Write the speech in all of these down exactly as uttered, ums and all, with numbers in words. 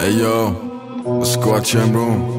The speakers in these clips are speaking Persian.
Ayo, اسکوچ امرون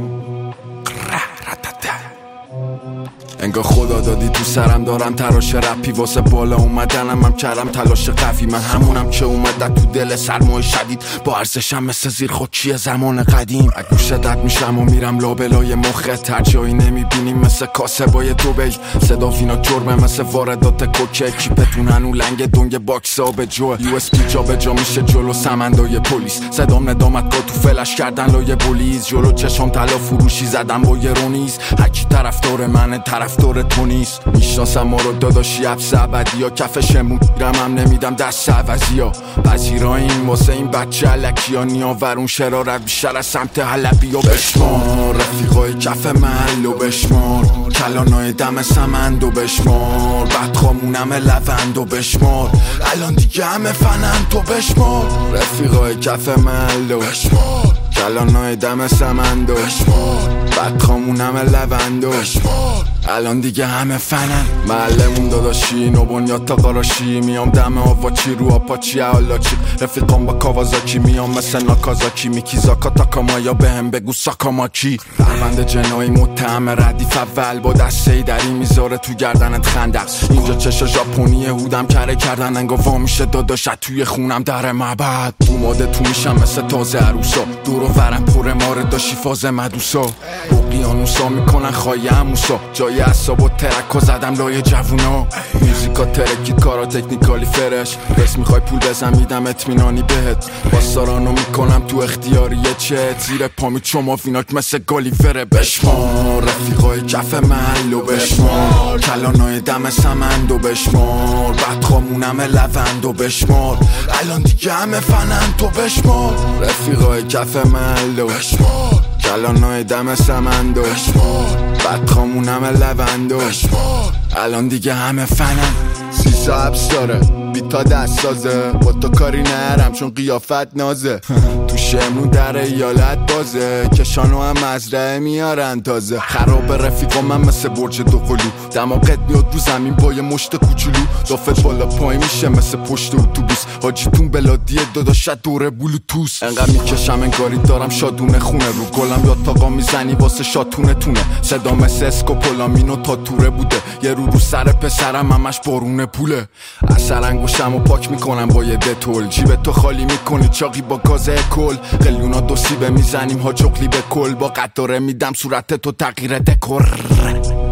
انگار خدا دادی تو سرم دارم تراش رپی واسه بالا اومدنم هم کردم تلاش قوی من همونم که اومده تو دل سرمای شدید با ارزشم مثل زیر خاکی زمان قدیم اگوش دد میشم و میرم لابلای مخت هر جایی نمیبینیم مثل کاسبای دوبی صدا فینا جرمه مثل واردات کوکه کیپتون هنو لنگ دنگ باکس ها به جو یو اس پی جا به جا میشه جلو سمندای پلیس صدام ندامتگاه تو فلش کردن لای بولیز جلو چشام طلا فروشی زدم با یه رونیز هرکی طرفدار منه طرفدار تو نیست میشناسم ما رو داداشی حبس ابدی یا کفشمون میرم هم نمیدم دست عوضی ها پذیراییم واسه این بچه علکی ها نیاورون شرارت بیشتر از سمت حلبی ها بشمار رفیقای کف محل و بشمار کلانای دم سمند و بشمار بدخامونم لوند و بشمار الان دیگه همه فنند و بشمار رفیقای کف محل و بشمار کلانای دم سمند و بشمار بدخامونم لوند و بشمار الان دیگه همه فنن محلمون داداشی نو بنیاد تا قراشی میام دم آواچی رو آپاچی حالاچی رفیقام با کاوازاکی میام مثل ناکازاکی میکی زاکا تاکاما یا بهم بگو ساکاماکی پرونده جنایی متهم ردیف اول با دسته دری میذاره تو گردنت خندق اینجا چشا ژاپنی هودم کره کردن انگار وا میشه داداشت توی خونم در معبد اوماده تو میشم مثل تازه عروسا دور و برم پر ماره داشی فاز مدوسا اقیانوسا میکنن خواهی هموسا جای اصاب و ترک و زدم لای جوونا موزیکا ترکید کارا تکنیکالی فرش بس میخوای پول بزن میدم اطمینانی بهت باستارانو میکنم تو اختیاری چه زیر پامی چما فیناک مثل گالیوره بشمار رفیقای کف محل و بشمار کلانای دم سمند و بشمار بدخامونم لوند و بشمار الان دیگه همه فنند تو بشمار رفیقای کف محل و بشمار کلانای دم سمند و بشمار بدخامونم لوند و بشمار الان دیگه همه فنن سیسا حبس داره بیتا دست سازه با تو کاری نرم چون قیافت نازه تو شمرون در ایالت بازه کشانو هم مزرعه میارن تازه خراب رفیقا من مثل برج دو قلو دماغت میاد رو زمین با یه مشت کوچولو دافت بالا پای میشه مثل پشت اتوبوس حاجیتون بلادیه داداشت دوره بلوتوس انقدر میکشم انگاری دارم شادونه خونه رو گلم یا تاقا میزنی واسه شاتونه تونه صدا مثل اسکوپولامینو تا توره بوده یه رو رو سر پسرم همش بارونه پوله اثر انگوشم و پاک میکنم با یه دتول جیب تو خالی میکنی چاقی با گازه کل قلیونا دو سیبه میزنیم ها جغلی به کل با قطاره میدم صورت تو تغییر دکور